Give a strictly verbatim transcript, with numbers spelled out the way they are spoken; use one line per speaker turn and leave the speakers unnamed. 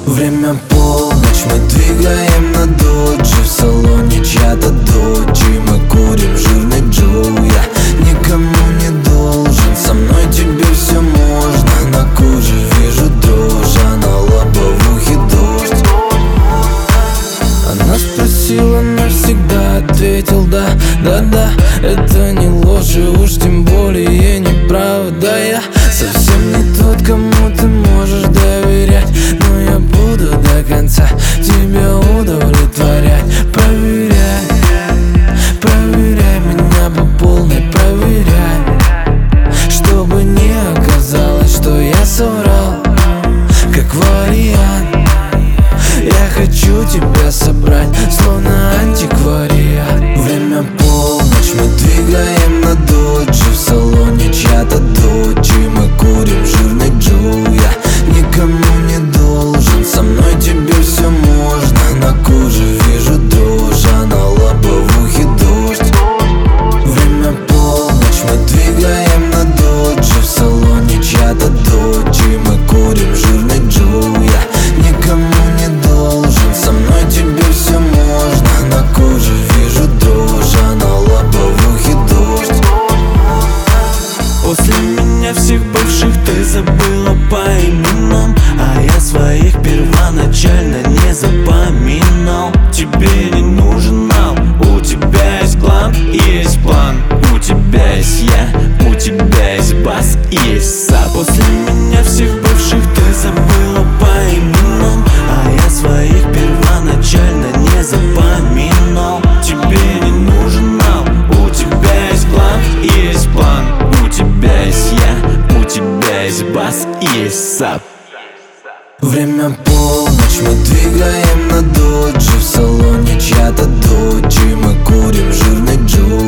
Время полночь, мы двигаем на доджи. В салоне чья-то дочь, и мы курим жирный джоу. Я никому не должен, со мной тебе все можно. На коже вижу дрожь, а на лобовухе дождь. Она спросила навсегда, ответил да, да-да. Это не ложь, и уж тем более неправда. Я совсем не тот, кому ты можешь доверять, но я буду до конца тебя удовлетворять. Проверяй, проверяй меня по полной, проверяй, чтобы не оказалось, что я соврал, как вариант. Я хочу тебя собрать, словно антиквариат. Время полночь, мы двигаем на доджи. В салоне чья-то дочь, и мы курим жирный джоу. Я никому не должен, со мной тебе все можно. На коже вижу дрожь, а на лобовухе дождь. Время полночь, мы двигаем на доджи. В салоне чья-то дочь, и мы курим жирный джоу. Я никому не должен, со мной тебе все можно. На коже вижу дрожь, а на лобовухе дождь.
После меня всех бывших ты забыла по именам, а я своих первоначально не запоминал. Тебе не нужен нал, у тебя есть клан, есть план. У тебя есть я, у тебя есть бас, есть сап. После меня всех бывших ты забыла по именам, а я своих первоначально не запоминал. Тебе не нужен нал, у тебя есть клан, есть план. У тебя есть я, у тебя есть бас, есть сап.
Время полночь, мы двигаем на доджи. В салоне чья-то дочь, и мы курим жирный джоу.